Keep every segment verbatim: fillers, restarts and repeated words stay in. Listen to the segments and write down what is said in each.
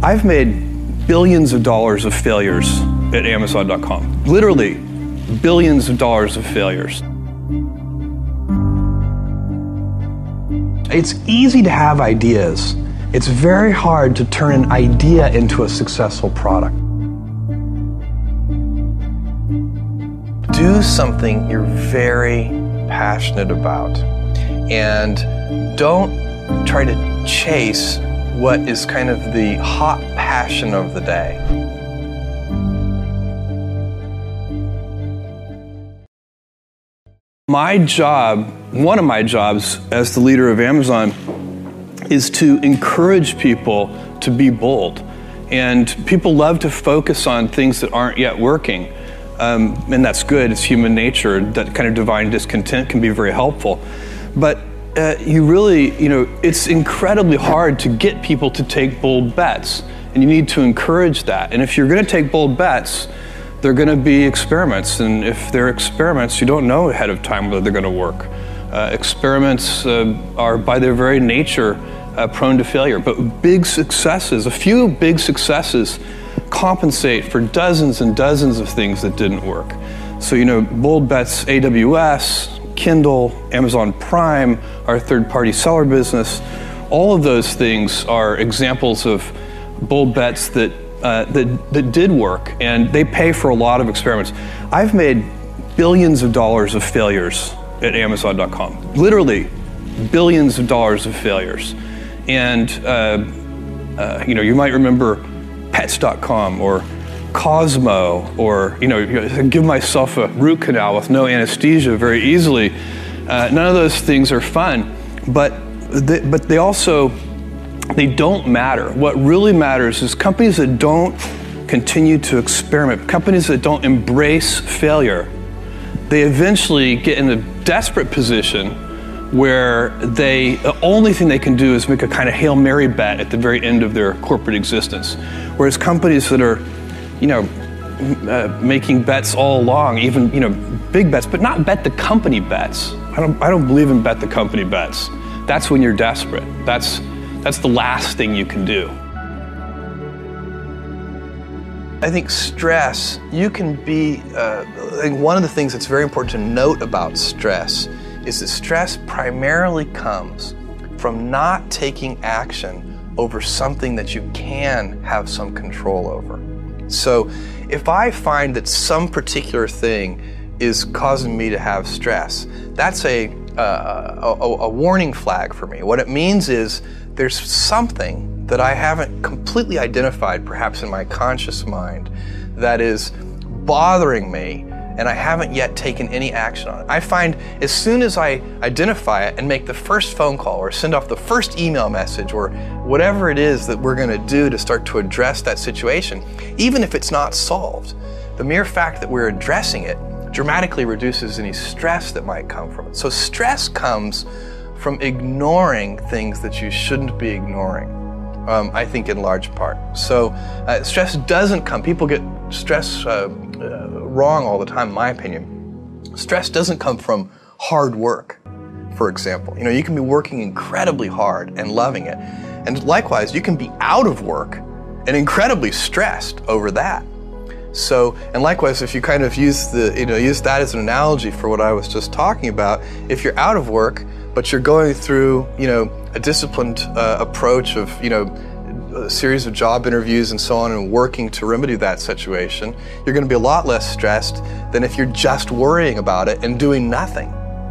I've made billions of dollars of failures at Amazon dot com. Literally, billions of dollars of failures. It's easy to have ideas. It's very hard to turn an idea into a successful product. Do something you're very passionate about, and don't try to chase what is kind of the hot passion of the day. My job, one of my jobs as the leader of Amazon, is to encourage people to be bold. And people love to focus on things that aren't yet working. Um, and that's good, it's human nature. That kind of divine discontent can be very helpful. But uh, you really, you know, it's incredibly hard to get people to take bold bets. And you need to encourage that. And if you're gonna take bold bets, they're gonna be experiments. And if they're experiments, you don't know ahead of time whether they're gonna work. Uh, experiments uh, are by their very nature uh, prone to failure. But big successes, a few big successes compensate for dozens and dozens of things that didn't work. So, you know, bold bets, A W S, Kindle, Amazon Prime, our third-party seller business, all of those things are examples of bold bets that, uh, that, that did work, and they pay for a lot of experiments. I've made billions of dollars of failures at Amazon dot com. Literally, billions of dollars of failures. And, uh, uh, you know, you might remember Pets dot com or Cosmo, or, you know, give myself a root canal with no anesthesia very easily. Uh, none of those things are fun, but they, but they also, they don't matter. What really matters is companies that don't continue to experiment, companies that don't embrace failure, they eventually get in a desperate position where they, the only thing they can do is make a kind of Hail Mary bet at the very end of their corporate existence. Whereas companies that are, you know, uh, making bets all along, even, you know, big bets, but not bet the company bets. I don't, I don't believe in bet the company bets. That's when you're desperate. That's, that's the last thing you can do. I think stress, you can be, uh, I think one of the things that's very important to note about stress is that stress primarily comes from not taking action over something that you can have some control over. So if I find that some particular thing is causing me to have stress, that's a, uh, a, a warning flag for me. What it means is there's something that I haven't completely identified, perhaps in my conscious mind, that is bothering me, and I haven't yet taken any action on it. I find as soon as I identify it and make the first phone call or send off the first email message or whatever it is that we're gonna do to start to address that situation, even if it's not solved, the mere fact that we're addressing it dramatically reduces any stress that might come from it. So stress comes from ignoring things that you shouldn't be ignoring, um, I think in large part. So uh, stress doesn't come, people get stress uh, uh, wrong all the time, in my opinion. Stress doesn't come from hard work, for example. You know, you can be working incredibly hard and loving it. And likewise, you can be out of work and incredibly stressed over that. So, and likewise, if you kind of use the, you know, use that as an analogy for what I was just talking about, if you're out of work, but you're going through, you know, a disciplined uh, approach of, you know, a series of job interviews and so on and working to remedy that situation, you're going to be a lot less stressed than if you're just worrying about it and doing nothing.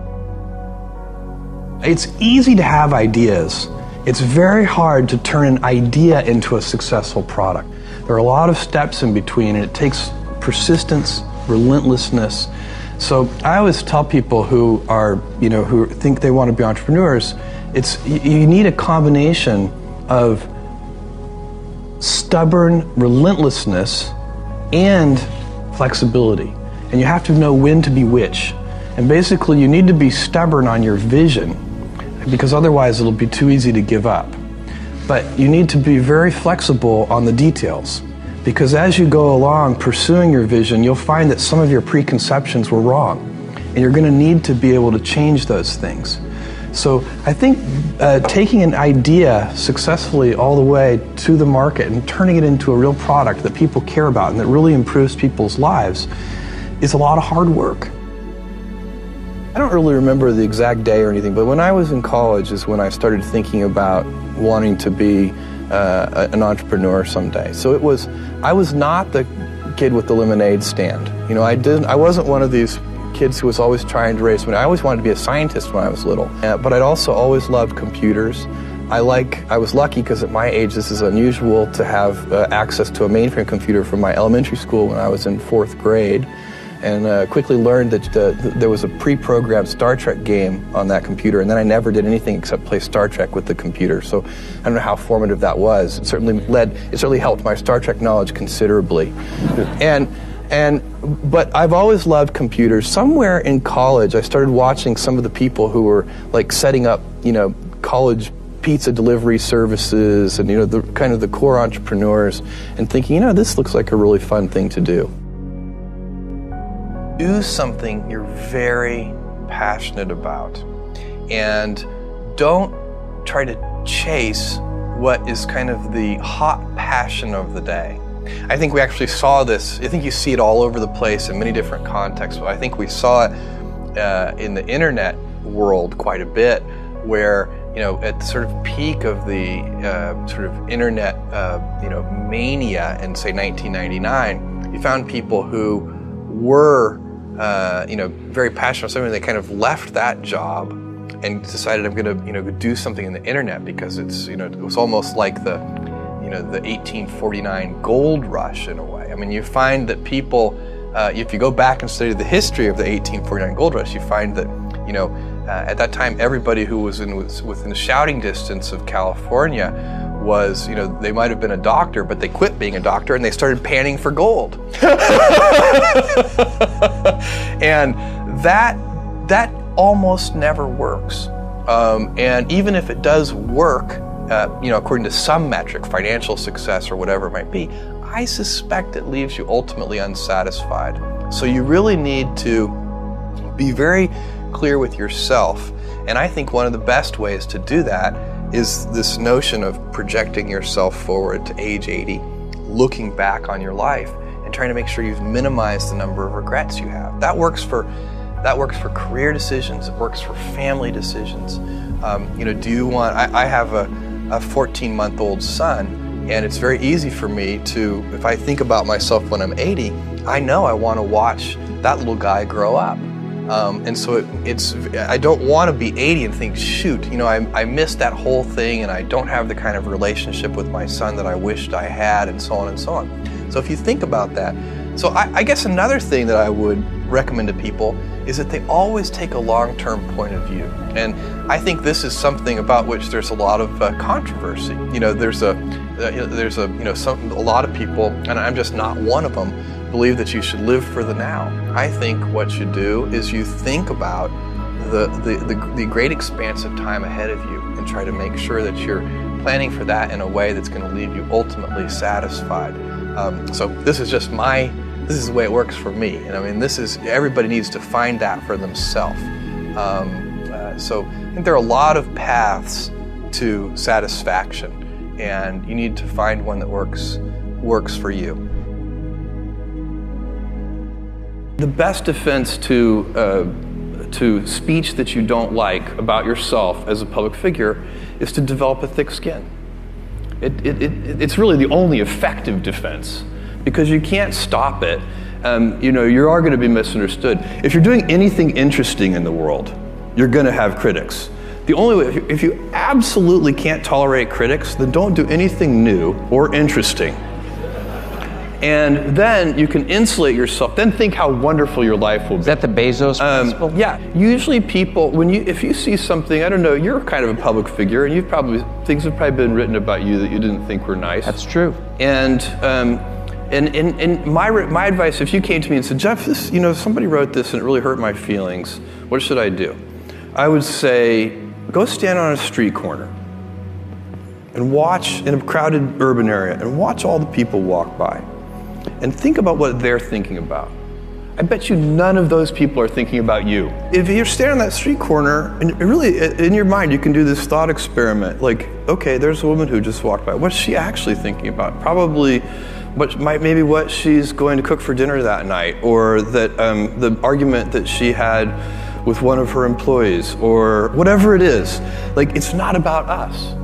It's easy to have ideas. It's very hard to turn an idea into a successful product. There are a lot of steps in between, and it takes persistence, relentlessness. So I always tell people who are, you know, who think they want to be entrepreneurs, it's, you need a combination of stubborn relentlessness and flexibility. And you have to know when to be which. And basically you need to be stubborn on your vision, because otherwise it'll be too easy to give up. But you need to be very flexible on the details, because as you go along pursuing your vision, you'll find that some of your preconceptions were wrong, and you're going to need to be able to change those things. So I think uh, taking an idea successfully all the way to the market and turning it into a real product that people care about and that really improves people's lives is a lot of hard work. I don't really remember the exact day or anything, but when I was in college is when I started thinking about wanting to be uh, an entrepreneur someday. So it was, I was not the kid with the lemonade stand. You know, I didn't, I wasn't one of these kids who was always trying to raise money. I always wanted to be a scientist when I was little, uh, but I'd also always loved computers. I like, I was lucky because at my age this is unusual to have uh, access to a mainframe computer from my elementary school when I was in fourth grade. And uh, quickly learned that uh, th there was a pre-programmed Star Trek game on that computer, and then I never did anything except play Star Trek with the computer. So I don't know how formative that was. It certainly led, it certainly helped my Star Trek knowledge considerably. and and but I've always loved computers. Somewhere in college, I started watching some of the people who were like setting up, you know, college pizza delivery services, and you know, the kind of the core entrepreneurs, and thinking, you know, this looks like a really fun thing to do. Do something you're very passionate about, and don't try to chase what is kind of the hot passion of the day. I think we actually saw this, I think you see it all over the place in many different contexts, but I think we saw it uh, in the internet world quite a bit, where, you know, at the sort of peak of the uh, sort of internet, uh, you know, mania in, say, nineteen ninety-nine, you found people who were Uh, you know, very passionate about something. They kind of left that job and decided, I'm going to, you know, do something in the internet, because it's, you know, it was almost like the, you know, the eighteen forty-nine gold rush in a way. I mean, you find that people, uh, if you go back and study the history of the eighteen forty-nine gold rush, you find that, you know, uh, at that time, everybody who was in was within a shouting distance of California was, you know, they might have been a doctor, but they quit being a doctor and they started panning for gold. And that that almost never works. Um, and even if it does work, uh, you know, according to some metric, financial success or whatever it might be, I suspect it leaves you ultimately unsatisfied. So you really need to be very clear with yourself. And I think one of the best ways to do that is this notion of projecting yourself forward to age eighty, looking back on your life and trying to make sure you've minimized the number of regrets you have. That works for that works for career decisions. It works for family decisions. Um, you know, do you want? I, I have a, a fourteen-month-old son, and it's very easy for me to, if I think about myself when I'm eighty, I know I want to watch that little guy grow up. Um, and so it, it's, I don't want to be eighty and think, shoot, you know, I, I missed that whole thing, and I don't have the kind of relationship with my son that I wished I had, and so on and so on. So if you think about that, so I, I guess another thing that I would recommend to people is that they always take a long-term point of view. And I think this is something about which there's a lot of uh, controversy. You know, there's a, uh, there's a, you know, some, a lot of people, and I'm just not one of them, believe that you should live for the now. I think what you do is you think about the, the, the, the great expanse of time ahead of you and try to make sure that you're planning for that in a way that's going to leave you ultimately satisfied. Um, so this is just my, this is the way it works for me. And I mean, this is, everybody needs to find that for themselves. Um, uh, so I think there are a lot of paths to satisfaction, and you need to find one that works, works for you. The best defense to, uh, to speech that you don't like about yourself as a public figure is to develop a thick skin. It, it, it, it's really the only effective defense, because you can't stop it. Um, you know, you are going to be misunderstood. If you're doing anything interesting in the world, you're going to have critics. The only way, if you, if you absolutely can't tolerate critics, then don't do anything new or interesting. And then you can insulate yourself. Then think how wonderful your life will be. Is that the Bezos um, principle? Yeah. Usually people, when you, if you see something, I don't know, you're kind of a public figure, and you've probably, things have probably been written about you that you didn't think were nice. That's true. And um, and, and, and my, my advice, if you came to me and said, Jeff, this, you know, somebody wrote this and it really hurt my feelings, what should I do? I would say, go stand on a street corner and watch in a crowded urban area and watch all the people walk by. And think about what they're thinking about. I bet you none of those people are thinking about you. If you're standing on that street corner, and really in your mind you can do this thought experiment, like, okay, there's a woman who just walked by. What's she actually thinking about? Probably what might maybe what she's going to cook for dinner that night, or that um, the argument that she had with one of her employees, or whatever it is. Like, it's not about us.